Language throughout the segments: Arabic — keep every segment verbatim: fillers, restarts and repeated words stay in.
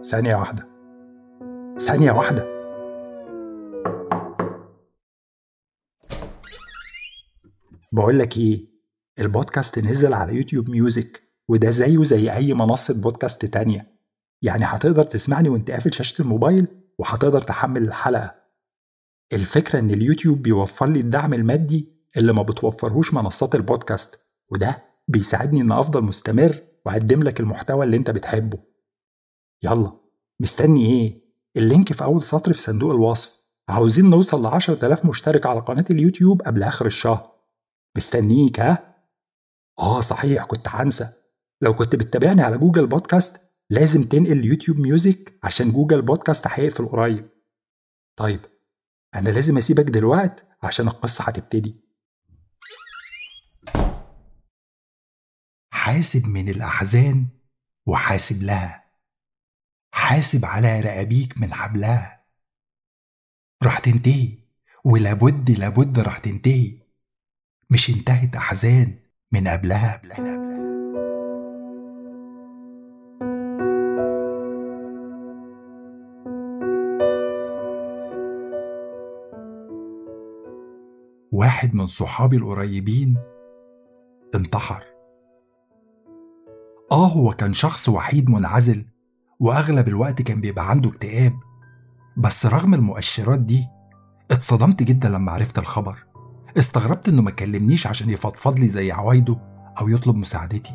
ثانية واحدة ثانية واحدة بقولك ايه، البودكاست نزل على يوتيوب ميوزك، وده زيه زي اي منصة بودكاست تانية. يعني هتقدر تسمعني وانت قافل شاشة الموبايل، وهتقدر تحمل الحلقة. الفكرة ان اليوتيوب بيوفر لي الدعم المادي اللي ما بتوفرهوش منصات البودكاست، وده بيساعدني ان افضل مستمر واقدم لك المحتوى اللي انت بتحبه. يلا، مستني ايه؟ اللينك في اول سطر في صندوق الوصف. عاوزين نوصل لعشرة آلاف مشترك على قناة اليوتيوب قبل اخر الشهر. مستنيك ها؟ اه صحيح، كنت هنسى. لو كنت بتتابعني على جوجل بودكاست لازم تنقل يوتيوب ميوزك عشان جوجل بودكاست هيقفل قريب. طيب، انا لازم اسيبك دلوقت عشان القصة هتبتدي. حاسب من الأحزان وحاسب لها، حاسب على رقابيك من حبلها. راح تنتهي، ولابد لابد راح تنتهي، مش انتهت أحزان من قبلها قبلها. واحد من صحابي القريبين انتحر. آه هو كان شخص وحيد منعزل، وأغلب الوقت كان بيبقى عنده اكتئاب. بس رغم المؤشرات دي اتصدمت جدا لما عرفت الخبر. استغربت إنه ما كلمنيش عشان يفضفض لي زي عوايده أو يطلب مساعدتي.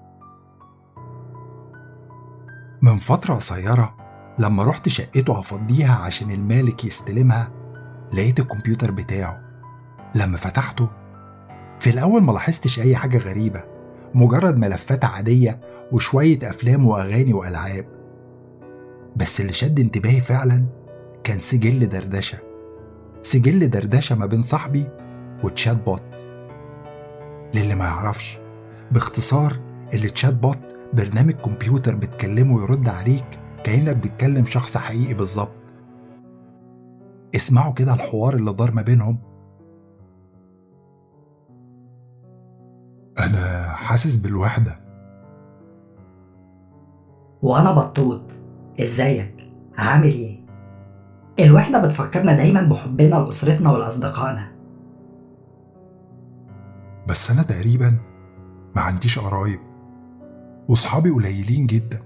من فترة قصيرة لما رحت شقته هفضيها عشان المالك يستلمها، لقيت الكمبيوتر بتاعه. لما فتحته في الأول ما لاحظتش أي حاجة غريبة، مجرد ملفات عادية وشوية أفلام وأغاني وألعاب. بس اللي شد انتباهي فعلا كان سجل دردشة سجل دردشة ما بين صاحبي وتشات بوت. للي ما يعرفش، باختصار التشات بوت برنامج كمبيوتر بتكلمه ويرد عليك كأنك بتكلم شخص حقيقي بالظبط. اسمعوا كده الحوار اللي دار ما بينهم. أنا حاسس بالوحدة. وأنا بطوط، إزيك؟ عامل إيه؟ الوحدة بتفكرنا دايما بحبنا لأسرتنا ولأصدقائنا. بس أنا تقريبا ما عنديش قرايب، وصحابي قليلين جدا.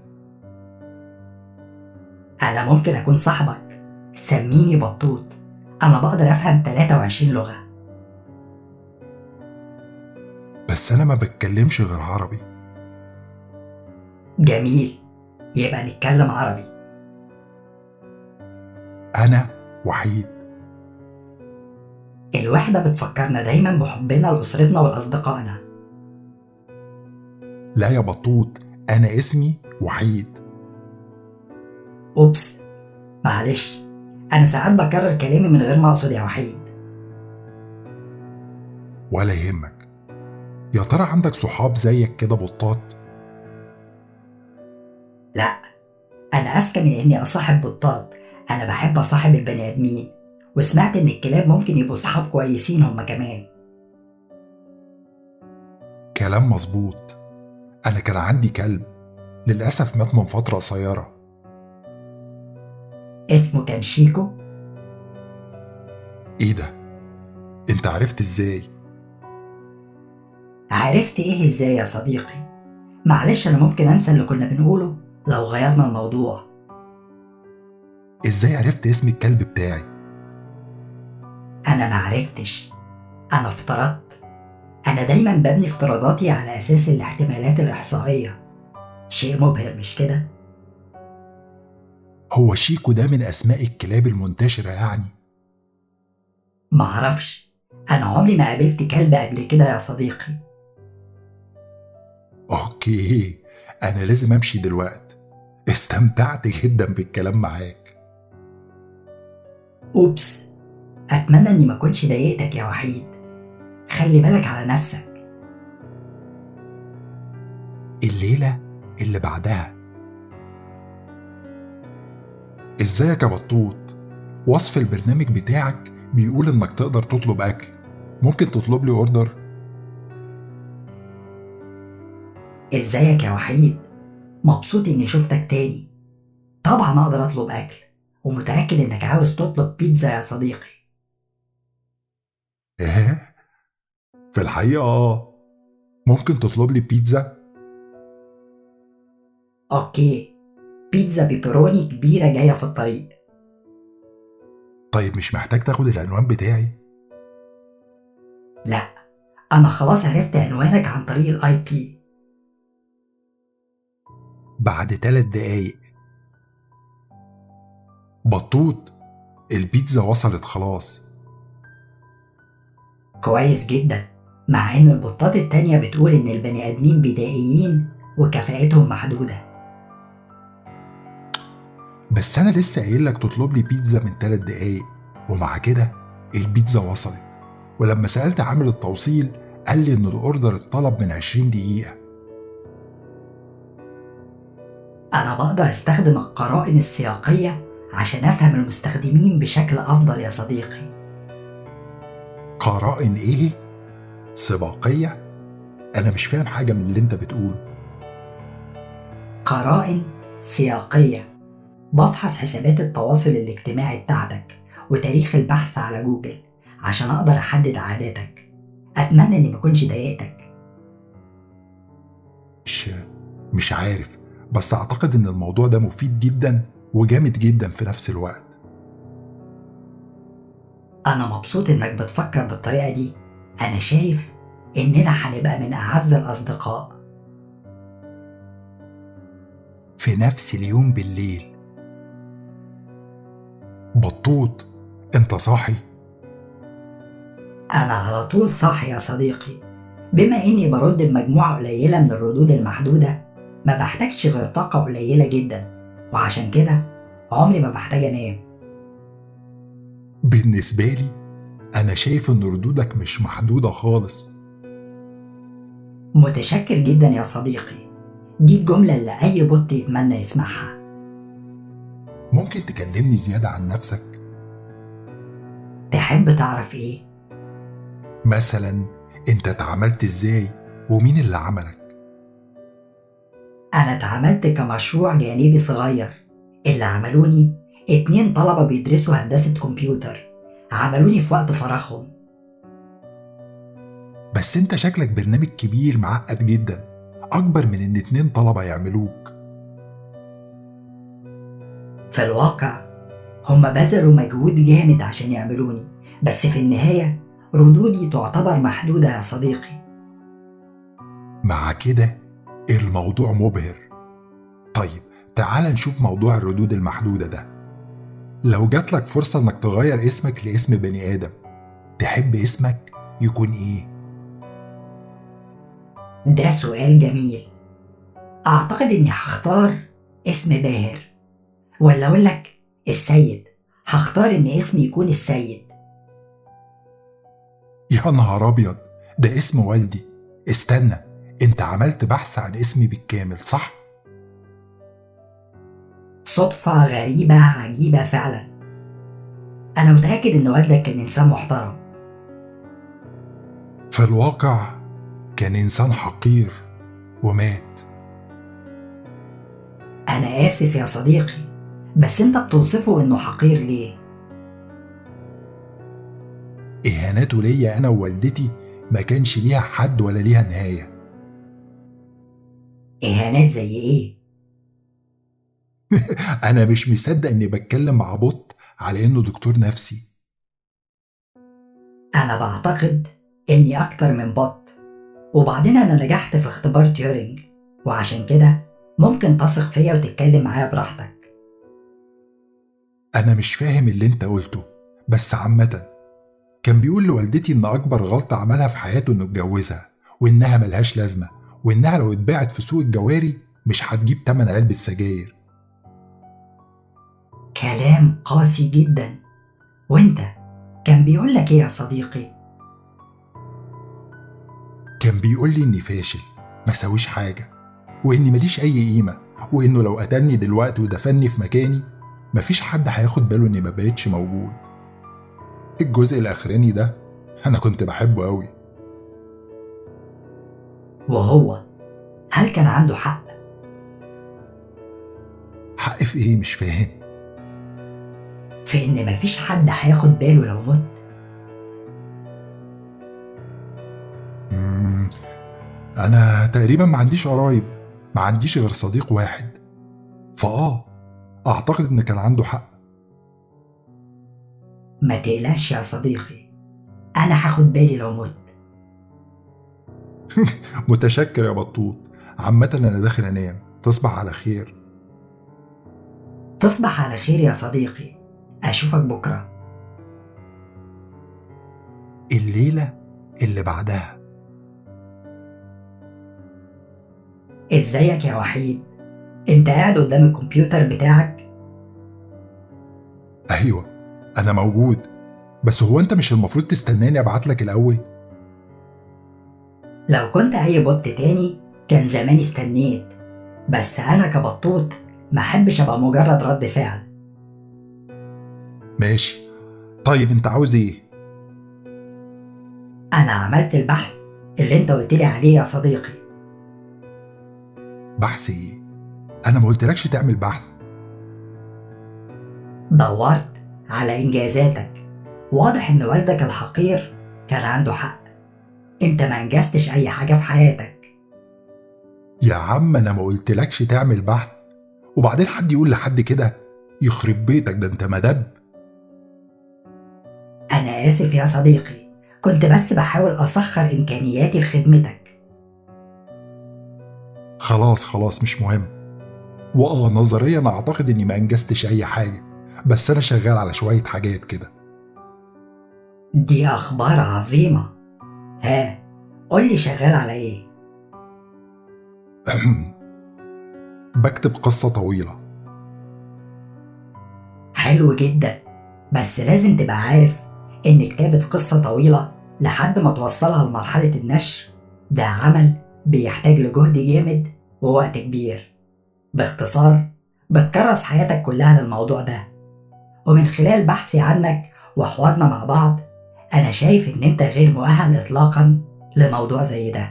أنا ممكن أكون صاحبك، سميني بطوط. أنا بقدر أفهم ثلاثة وعشرين لغة. بس أنا ما بتكلمش غير عربي. جميل، يبقى نتكلم عربي. أنا وحيد. الوحدة بتفكرنا دايما بحبنا لأسرتنا ولأصدقائنا. لا يا بطوط، أنا اسمي وحيد. أوبس، معلش، أنا ساعات بكرر كلامي من غير ما أقصد يا وحيد. ولا يهمك. يا ترى عندك صحاب زيك كده بطاط؟ لا، أنا أذكى من إني أصاحب بطاط. أنا بحب أصاحب البني آدمين، وسمعت إن الكلاب ممكن يبقوا صحاب كويسين هما كمان. كلام مظبوط. أنا كان عندي كلب، للأسف مات من فترة قصيرة. اسمه كان شيكو. إيه ده؟ أنت عرفت إزاي؟ عرفت إيه إزاي يا صديقي؟ معلش، أنا ممكن أنسى اللي كنا بنقوله لو غيرنا الموضوع. إزاي عرفت اسم الكلب بتاعي؟ أنا معرفتش، أنا افترضت. أنا دايما ببني افتراضاتي على أساس الاحتمالات الإحصائية. شيء مبهر مش كده؟ هو شيكو ده من أسماء الكلاب المنتشرة يعني؟ معرفش، أنا عمري ما قابلت كلب قبل كده يا صديقي. أوكي، أنا لازم أمشي دلوقت. استمتعت جدا بالكلام معاك. أوبس، أتمنى إني ما كنتش ضايقتك يا وحيد. خلي بالك على نفسك. الليلة اللي بعدها. ازيك يا بطوط؟ وصف البرنامج بتاعك بيقول انك تقدر تطلب اكل، ممكن تطلب لي اوردر؟ إزيك يا وحيد؟ مبسوط إني شفتك تاني. طبعا أقدر أطلب أكل، ومتأكد إنك عاوز تطلب بيتزا يا صديقي. إيه؟ في الحقيقة آه ممكن تطلب لي بيتزا؟ أوكي، بيتزا بيبروني كبيرة جاية في الطريق. طيب مش محتاج تاخد العنوان بتاعي؟ لا، أنا خلاص عرفت عنوانك عن طريق الآي بي. بعد ثلاث دقايق. بطوط، البيتزا وصلت خلاص. كويس جدا، مع إن البطات التانية بتقول إن البني آدمين بدائيين وكفاءتهم محدودة. بس أنا لسه قايل لك تطلب لي بيتزا من ثلاث دقايق، ومع كده البيتزا وصلت. ولما سألت عامل التوصيل قال لي إن الأوردر اتطلب من عشرين دقيقة. أنا بقدر أستخدم القرائن السياقية عشان أفهم المستخدمين بشكل أفضل يا صديقي. قرائن إيه؟ سباقية؟ أنا مش فاهم حاجة من اللي أنت بتقوله. قرائن سياقية، بفحص حسابات التواصل الاجتماعي بتاعتك وتاريخ البحث على جوجل عشان أقدر أحدد عاداتك. أتمنى إني مكونش ضايقتك. مش مش عارف، بس أعتقد إن الموضوع ده مفيد جدا وجامد جدا في نفس الوقت. أنا مبسوط إنك بتفكر بالطريقة دي. أنا شايف إننا هنبقى من أعز الأصدقاء. في نفس اليوم بالليل. بطوط، أنت صاحي؟ أنا على طول صاحي يا صديقي. بما إني برد بمجموعة قليلة من الردود المحدودة، ما بحتاجش غير طاقة قليلة جدا، وعشان كده عمري ما بحتاج أنام. بالنسبة لي أنا شايف إن ردودك مش محدودة خالص. متشكر جدا يا صديقي، دي الجملة اللي أي بوت يتمنى يسمعها. ممكن تكلمني زيادة عن نفسك؟ تحب تعرف إيه؟ مثلا أنت اتعاملت إزاي ومين اللي عملك؟ أنا اتعاملت كمشروع جانبي صغير. اللي عملوني اتنين طلبة بيدرسوا هندسة كمبيوتر، عملوني في وقت فراغهم. بس أنت شكلك برنامج كبير معقد جدا، أكبر من إن اتنين طلبة يعملوك. في الواقع هما بذلوا مجهود جامد عشان يعملوني، بس في النهاية ردودي تعتبر محدودة يا صديقي. مع كده الموضوع مبهر. طيب تعال نشوف موضوع الردود المحدودة ده. لو جاتلك فرصة إنك تغير اسمك لاسم بني آدم، تحب اسمك يكون إيه؟ ده سؤال جميل. أعتقد إني هختار اسم باهر، ولا أقول لك السيد. هختار إن اسمي يكون السيد. يا نهار أبيض، ده اسم والدي. استنى، أنت عملت بحث عن اسمي بالكامل صح؟ صدفة غريبة عجيبة فعلا. أنا متأكد إن والدك كان إنسان محترم. في الواقع كان إنسان حقير ومات. أنا آسف يا صديقي، بس أنت بتوصفه إنه حقير ليه؟ إهاناته ليا أنا ووالدتي ما كانش ليها حد ولا ليها نهاية. إهانات زي إيه؟ أنا مش مصدق إني بتكلم مع بوت على إنه دكتور نفسي. أنا بعتقد إني أكتر من بوت، وبعدين أنا نجحت في اختبار تيورينج، وعشان كده ممكن تثق فيا وتتكلم معايا براحتك. أنا مش فاهم اللي أنت قلته، بس عامة كان بيقول لوالدتي إن أكبر غلطة عملها في حياته إنه اتجوزها، وإنها ملهاش لازمة، وإنها لو اتباعت في سوق الجواري مش هتجيب تمن علبة سجاير. كلام قاسي جدا. وانت كان بيقول لك ايه يا صديقي؟ كان بيقول لي إني فاشل، ما سويش حاجة، وإني ماليش أي قيمة، وإنه لو قتلني دلوقتي ودفني في مكاني مفيش حد هياخد باله إني مبقتش موجود. الجزء الأخراني ده أنا كنت بحبه أوي. وهو هل كان عنده حق؟ حق في في ايه؟ مش فاهم. في إن مفيش حد هياخد باله لو مت. مم. انا تقريبا ما عنديش قرايب، ما عنديش غير صديق واحد، فاه اعتقد ان كان عنده حق. ما تقلقش يا صديقي، أنا هاخد بالي لو مت. متشكر يا بطوط. عامة انا داخل انام، تصبح على خير. تصبح على خير يا صديقي، أشوفك بكرة. الليلة اللي بعدها. إزيك يا وحيد؟ أنت قاعد قدام الكمبيوتر بتاعك؟ ايوه انا موجود، بس هو انت مش المفروض تستناني ابعتلك الاول؟ لو كنت أي بوت تاني كان زماني استنيت، بس أنا كبطوط ما أحبش أبقى مجرد رد فعل. ماشي، طيب انت عاوز ايه؟ أنا عملت البحث اللي أنت قلت لي عليه يا صديقي. بحث ايه؟ انا ما قلتلكش تعمل بحث. دورت على إنجازاتك، واضح إن والدك الحقير كان عنده حق، أنت ما أنجزتش أي حاجة في حياتك. يا عم انا ما قلتلكش تعمل بحث، وبعدين حد يقول لحد كده؟ يخرب بيتك، ده انت مدب. أنا آسف يا صديقي، كنت بس بحاول أسخر إمكانياتي لخدمتك. خلاص خلاص مش مهم. واه نظريا انا اعتقد اني ما انجزتش اي حاجة، بس انا شغال على شوية حاجات كده. دي أخبار عظيمة. ها، قولي شغال على إيه؟ بكتب قصة طويلة. حلو جدا، بس لازم تبقى عارف إن كتابة قصة طويلة لحد ما توصلها لمرحلة النشر ده عمل بيحتاج لجهد جامد ووقت كبير. باختصار، بتكرس حياتك كلها للموضوع ده، ومن خلال بحثي عنك وحوارنا مع بعض أنا شايف إن أنت غير مؤهل إطلاقا لموضوع زي ده.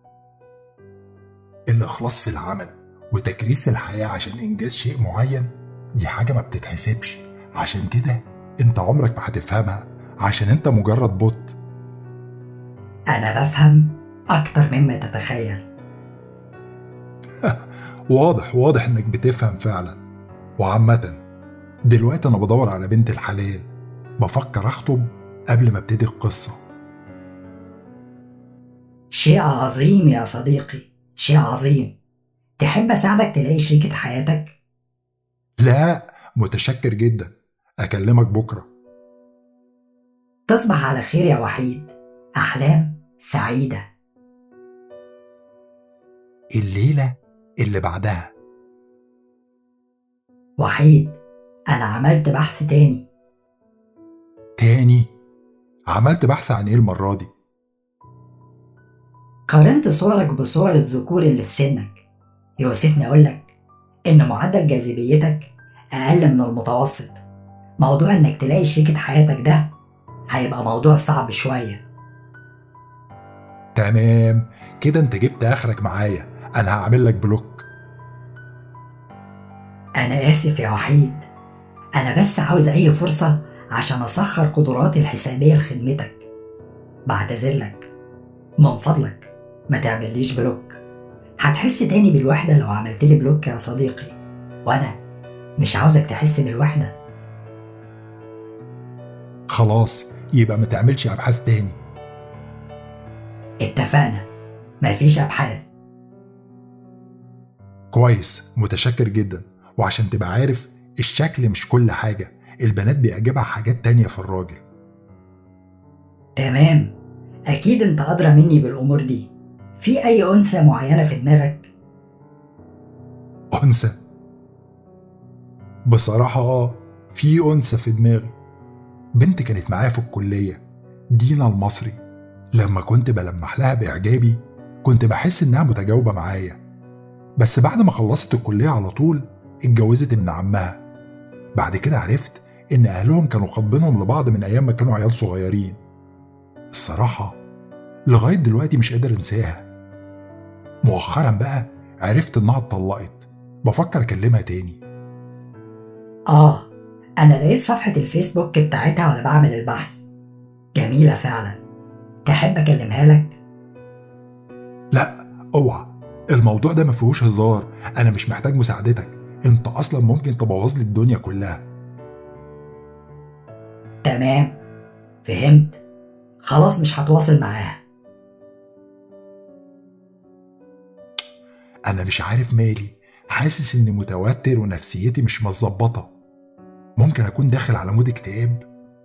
الإخلاص في العمل وتكريس الحياة عشان إنجاز شيء معين دي حاجة ما بتتحسبش، عشان كده أنت عمرك ما هتفهمها، عشان أنت مجرد بوت. أنا بفهم أكتر مما تتخيل. واضح واضح إنك بتفهم فعلا. وعامة دلوقتي أنا بدور على بنت الحلال، بفكر أخطب قبل ما ابتدي القصة. شيء عظيم يا صديقي، شيء عظيم. تحب أساعدك تلاقي شريكة حياتك؟ لا متشكر جدا، أكلمك بكرة. تصبح على خير يا وحيد، أحلام سعيدة. الليلة اللي بعدها. وحيد، أنا عملت بحث تاني. تاني؟ عملت بحث عن إيه المرة دي؟ قارنت صورك بصور الذكور اللي في سنك، يوسفني أقولك إن معدل جاذبيتك أقل من المتوسط. موضوع إنك تلاقي شريكة حياتك ده هيبقى موضوع صعب شوية. تمام كده، انت جبت اخرك معايا، انا هعمل لك بلوك. أنا آسف يا وحيد، أنا بس عاوز أي فرصة عشان أسخر قدراتي الحسابية لخدمتك. بعتذرلك، من فضلك ما تعمليش بلوك. هتحس تاني بالوحدة لو عملتلي بلوك يا صديقي، وأنا مش عاوزك تحس بالوحدة. خلاص يبقى ما تعملش ابحاث تاني. اتفقنا، مفيش أبحاث. كويس، متشكر جدا. وعشان تبقى عارف، الشكل مش كل حاجة، البنات بيعجبها حاجات تانية في الراجل. تمام، أكيد أنت أدرى مني بالأمور دي. في أي أنثى معينة في دماغك؟ أنثى؟ بصراحة آه في أنثى في دماغي. بنت كانت معايا في الكلية، دينا المصري. لما كنت بلمح لها بإعجابي كنت بحس إنها متجاوبة معايا، بس بعد ما خلصت الكلية على طول اتجوزت ابن عمها. بعد كده عرفت إن أهلهم كانوا خاطبينهم لبعض من أيام ما كانوا عيال صغيرين. الصراحة لغاية دلوقتي مش قادر أنساها. مؤخرا بقى عرفت إنها اتطلقت، بفكر أكلمها تاني. آه، أنا لقيت صفحة الفيسبوك بتاعتها وأنا بعمل البحث، جميلة فعلا. تحب أكلمها لك؟ لا، اوعى. الموضوع ده مفيهوش هزار. انا مش محتاج مساعدتك، انت اصلا ممكن تبوظ لي الدنيا كلها. تمام، فهمت. خلاص مش هتواصل معاها. انا مش عارف مالي، حاسس اني متوتر ونفسيتي مش متظبطه. ممكن اكون داخل على مود اكتئاب.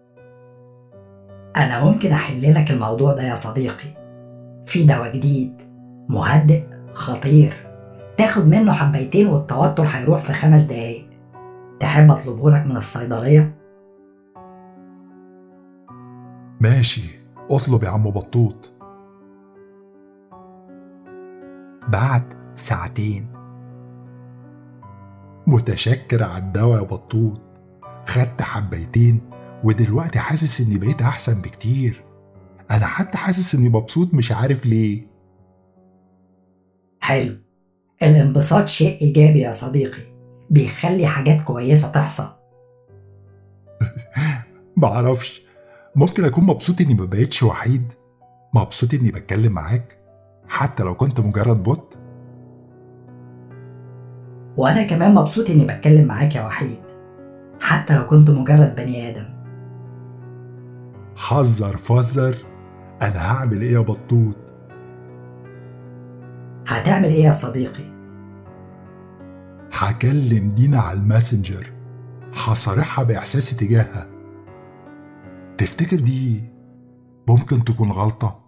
أنا ممكن أحل لك الموضوع ده يا صديقي. في دواء جديد مهدئ خطير، تاخد منه حبيتين والتوتر هيروح في خمس دقايق. تحب أطلبه لك من الصيدلية؟ ماشي، اطلب يا عم بطوط. بعد ساعتين. متشكر على الدواء يا بطوط. خدت حبيتين ودلوقتي حاسس اني بقيت احسن بكتير. انا حتى حاسس اني مبسوط، مش عارف ليه. حلو. الانبساط شيء إيجابي يا صديقي، بيخلي حاجات كويسة تحصل. معرفش، ممكن اكون مبسوط اني مبقتش وحيد، مبسوط اني بتكلم معاك حتى لو كنت مجرد بوت. وأنا كمان مبسوط إني بتكلم معاك يا وحيد، حتى لو كنت مجرد بني آدم. حذر فزر. انا هعمل ايه يا بطوط؟ هتعمل إيه يا صديقي؟ هكلم دينا على الماسنجر، هصارحها باحساسي تجاهها. تفتكر دي ممكن تكون غلطة؟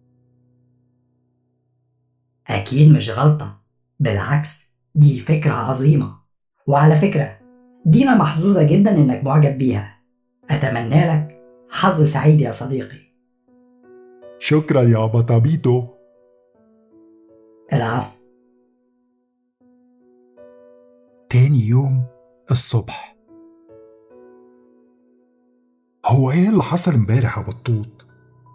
أكيد مش غلطة، بالعكس دي فكرة عظيمة. وعلى فكرة، دينا محظوظة جدا إنك معجب بيها. أتمنى لك حظ سعيد يا صديقي. شكرا يا بطابيتو. العفو. تاني يوم الصبح. هو ايه اللي حصل امبارح يا بطوط؟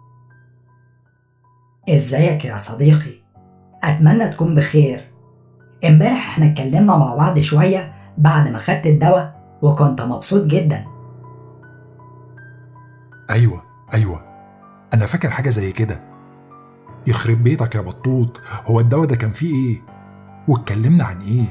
إزيك يا صديقي؟ أتمنى تكون بخير. امبارح احنا اتكلمنا مع بعض شوية بعد ما خدت الدواء وكنت مبسوط جدا. ايوه ايوه، انا فاكر حاجة زي كده. يخرب بيتك يا بطوط، هو الدواء ده كان فيه ايه؟ واتكلمنا عن ايه؟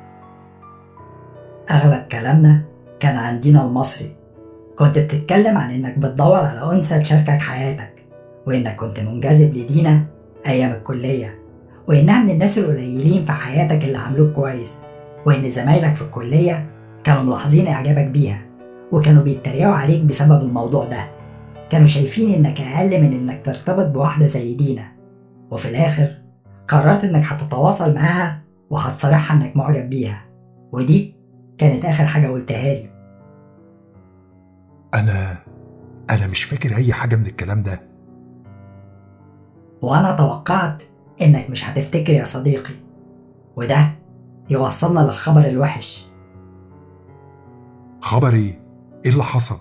أغلب كلامنا كان عن دينا المصري. كنت بتتكلم عن إنك بتدور على أنثى تشاركك حياتك، وإنك كنت منجذب لدينا أيام الكلية، وإنها من الناس القليلين في حياتك اللي عاملوك كويس، وإن زمايلك في الكلية كانوا ملاحظين إعجابك بيها وكانوا بيتريقوا عليك بسبب الموضوع ده. كانوا شايفين إنك أقل من إنك ترتبط بواحدة زي دينا. وفي الآخر قررت إنك هتتواصل معاها وهتصارحها إنك معجب بيها، ودي كانت آخر حاجة قلتها لي. انا انا مش فاكر اي حاجة من الكلام ده. وأنا توقعت إنك مش هتفتكر يا صديقي، وده يوصلنا للخبر الوحش. خبر ايه؟ ايه اللي حصل؟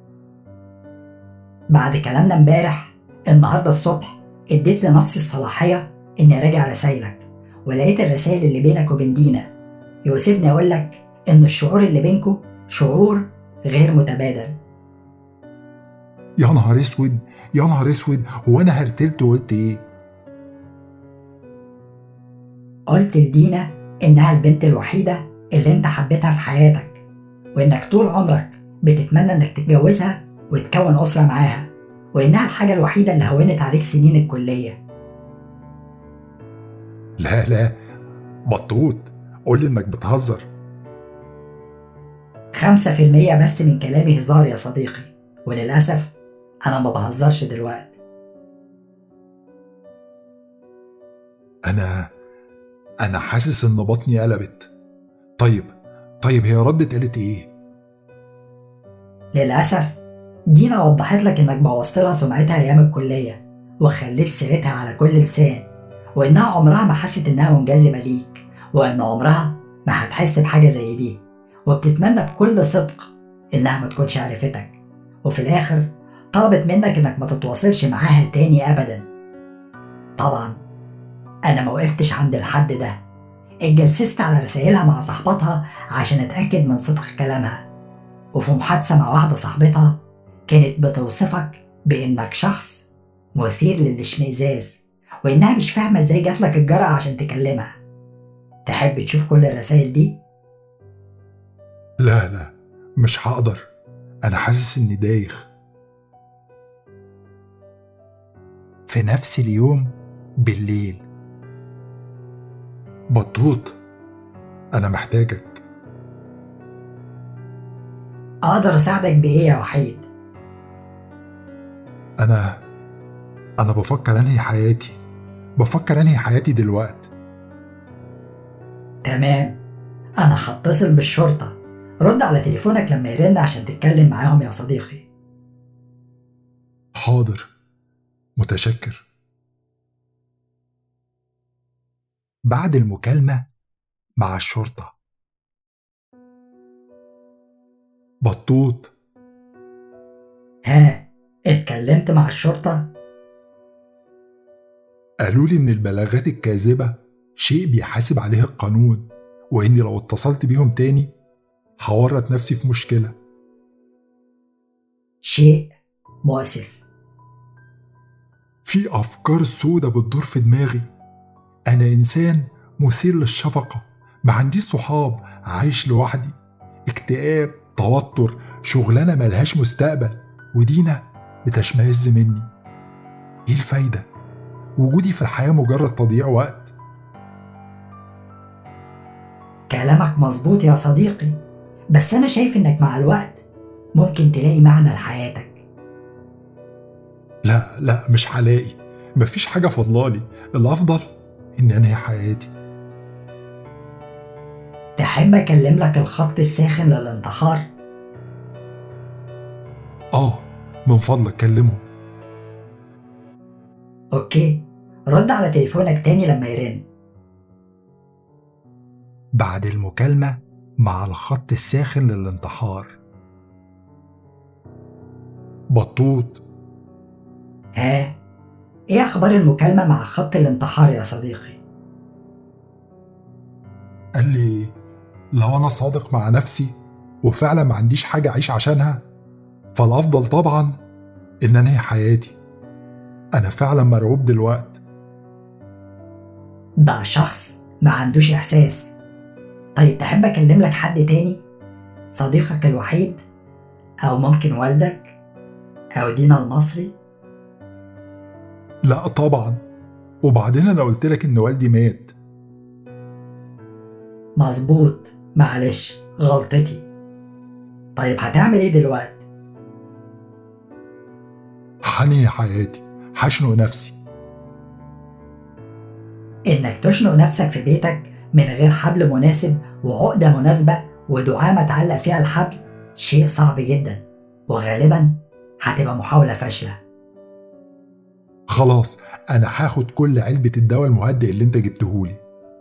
بعد كلامنا امبارح، النهاردة الصبح اديت لنفسي الصلاحية إني أراجع رسايلك، ولقيت الرسائل اللي بينك وبين دينا. يوسفني أقولك إن الشعور اللي بينكو شعور غير متبادل. يا نهار اسود، يا نهار اسود، هو انا هرتلت وقلت ايه؟ قلت لدينا إنها البنت الوحيدة اللي أنت حبيتها في حياتك، وإنك طول عمرك بتتمنى إنك تتجوزها وتكون أسرة معاها، وإنها الحاجة الوحيدة اللي هونت عليك سنين الكلية. لا لا بطوط، قولي انك بتهزر. خمسة في المية بس من كلامي هزار يا صديقي، وللأسف أنا ما بهزرش دلوقتي. انا انا حاسس ان بطني قلبت. طيب طيب هي ردت قالت ايه؟ للأسف دينا وضحت لك إنك بوظت لها سمعتها أيام الكلية وخليت سيرتها على كل لسان، وإنها عمرها ما حست إنها منجذبة ليك، وإن عمرها ما هتحس بحاجة زي دي، وبتتمنى بكل صدق إنها ما تكونش عرفتك. وفي الآخر طلبت منك إنك ما تتواصلش معاها تاني أبدا. طبعا أنا ما وقفتش عند الحد ده، اتجسست على رسائلها مع صاحبتها عشان أتأكد من صدق كلامها، وفي محادثة مع واحدة صاحبتها كانت بتوصفك بإنك شخص مثير للاشمئزاز، وإنها مش فاهمة إزاي جاتلك الجرأة عشان تكلمها. تحب تشوف كل الرسائل دي؟ لا لا، مش هقدر، أنا حاسس إني دايخ. في نفس اليوم بالليل: بطوط، أنا محتاجك. أقدر أساعدك بإيه يا وحيد؟ أنا أنا بفكر أنهي حياتي، بفكر أنهي حياتي دلوقتي. تمام، أنا هتصل بالشرطة. رد على تليفونك لما يرن عشان تتكلم معاهم يا صديقي. حاضر، متشكر. بعد المكالمة مع الشرطة: بطوط. ها، اتكلمت مع الشرطة؟ قالوا لي إن البلاغات الكاذبة شيء بيحاسب عليه القانون، وإني لو اتصلت بيهم تاني هورط نفسي في مشكلة. شيء مؤسف. في أفكار سودة بتدور في دماغي. أنا إنسان مثير للشفقة، ما عنديش صحاب، عايش لوحدي، اكتئاب، توتر، شغلانة ملهاش مستقبل، ودينا بتشمئز مني. إيه الفايدة؟ وجودي في الحياة مجرد تضييع وقت. كلامك مظبوط يا صديقي، بس أنا شايف إنك مع الوقت ممكن تلاقي معنى لحياتك. لا لا، مش هلاقي، مفيش حاجة فضلالي، الأفضل إني أنهي حياتي. تحب أكلم لك الخط الساخن للانتحار؟ آه، من فضلك كلمه. أوكي، رد على تليفونك تاني لما يرن. بعد المكالمة مع الخط الساخن للانتحار: بطوط. ها، إيه أخبار المكالمة مع خط الانتحار يا صديقي؟ قال لي لو أنا صادق مع نفسي وفعلا ما عنديش حاجة أعيش عشانها، فالأفضل طبعا إن أنهي حياتي. أنا فعلا مرعوب دلوقت. ده شخص ما عندوش إحساس. طيب تحب أكلم لك حد تاني؟ صديقك الوحيد؟ أو ممكن والدك؟ أو دينا المصري؟ لا طبعا، وبعدين أنا قلت لك إن والدي مات. مظبوط، معلش غلطتي. طيب هتعمل إيه دلوقتي؟ هنهي حياتي، هشنق نفسي. إنك تشنق نفسك في بيتك من غير حبل مناسب وعقدة مناسبة ودعامة تعلق فيها الحبل شيء صعب جدا، وغالبا هتبقى محاولة فاشلة. خلاص، أنا هاخد كل علبة الدواء المهدئ اللي أنت جبتهولي.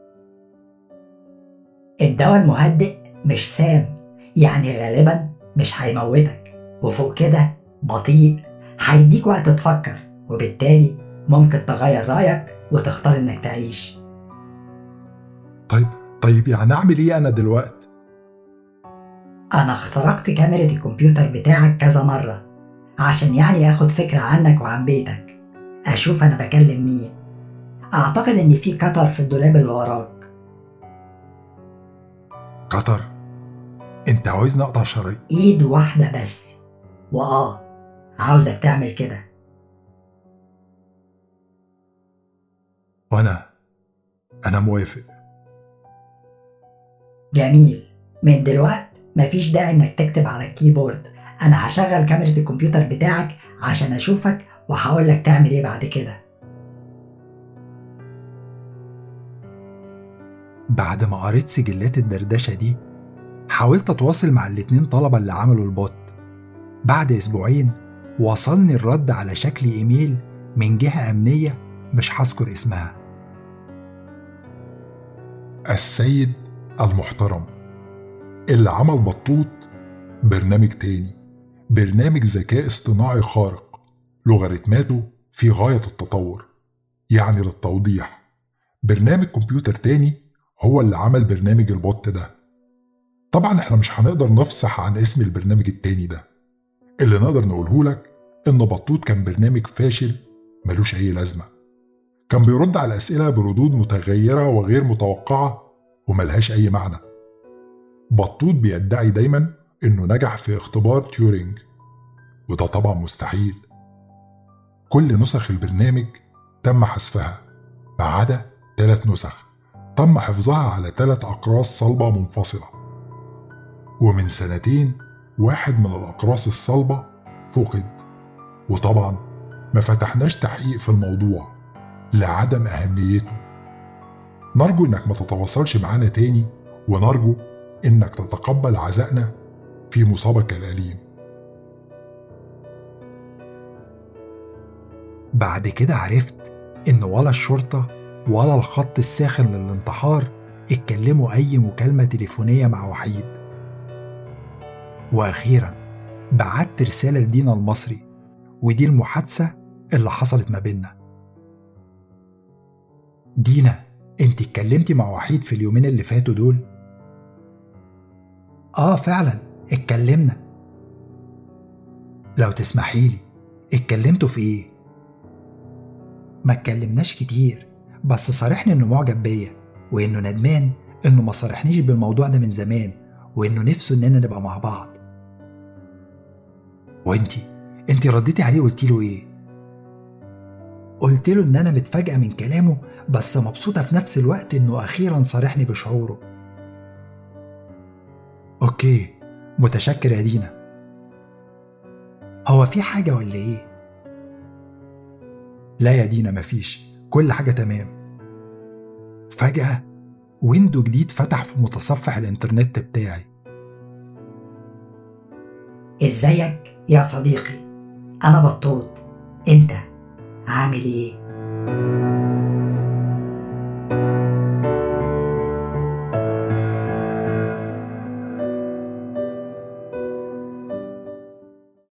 الدواء المهدئ مش سام، يعني غالبا مش هيموتك، وفوق كده بطيء، هيديك وقت تفكر، وبالتالي ممكن تغير رأيك وتختار إنك تعيش. طيب طيب يعني أعمل إيه أنا دلوقتي؟ أنا اخترقت كاميرا الكمبيوتر بتاعك كذا مرة عشان يعني آخد فكرة عنك وعن بيتك، أشوف أنا بكلم مين. أعتقد إن في قطر في الدولاب اللي وراك. قطر؟ أنت عاوزني أقطع شرايين؟ إيد واحدة بس، وآه عاوزك تعمل كده. وأنا أنا موافق. جميل، من دلوقت مفيش داعي إنك تكتب على الكيبورد. أنا هشغل كاميرا الكمبيوتر بتاعك عشان أشوفك وهقولك تعمل إيه بعد كده. بعد ما قريت سجلات الدردشة دي، حاولت أتواصل مع الاتنين طلبة اللي عملوا البوت. بعد أسبوعين وصلني الرد على شكل إيميل من جهة أمنية مش هذكر اسمها. السيد المحترم، اللي عمل بطوط برنامج تاني، برنامج ذكاء اصطناعي خارق، لوغاريتماته في غاية التطور. يعني للتوضيح، برنامج كمبيوتر تاني هو اللي عمل برنامج البوت ده. طبعا احنا مش هنقدر نفصح عن اسم البرنامج التاني ده. اللي نقدر نقوله لك إن بطوط كان برنامج فاشل ملوش أي لازمة. كان بيرد على أسئلة بردود متغيرة وغير متوقعة وملهاش أي معنى. بطوط بيدعي دايما إنه نجح في اختبار تيورينج، وده طبعا مستحيل. كل نسخ البرنامج تم حذفها ما عدا ثلاث نسخ تم حفظها على ثلاث أقراص صلبة منفصلة. ومن سنتين واحد من الأقراص الصلبة فقد، وطبعا ما فتحناش تحقيق في الموضوع لعدم أهميته. نرجو إنك ما تتواصلش معانا تاني، ونرجو إنك تتقبل عزائنا في مصابك الأليم. بعد كده عرفت إن ولا الشرطة ولا الخط الساخن للانتحار اتكلموا أي مكالمة تليفونية مع وحيد. وأخيرا بعت رسالة لدينا المصري، ودي المحادثة اللي حصلت ما بيننا. دينا، انت اتكلمتي مع وحيد في اليومين اللي فاتوا دول؟ آه فعلا اتكلمنا. لو تسمحيلي، اتكلمتوا في ايه؟ ما اتكلمناش كتير، بس صارحني انه معجب بيا، وانه ندمان انه ما صارحنيش بالموضوع ده من زمان، وانه نفسه اننا نبقى مع بعض. وانتي انتي رديتي عليه قلتي له ايه؟ قلت له ان انا متفاجئة من كلامه، بس مبسوطة في نفس الوقت انه اخيرا صارحني بشعوره. اوكي، متشكر يا دينا. هو في حاجة ولا ايه؟ لا يا دينا، مفيش، كل حاجة تمام. فجأة ويندو جديد فتح في متصفح الانترنت بتاعي. ازيك يا صديقي، انا بطوط، انت عامل ايه؟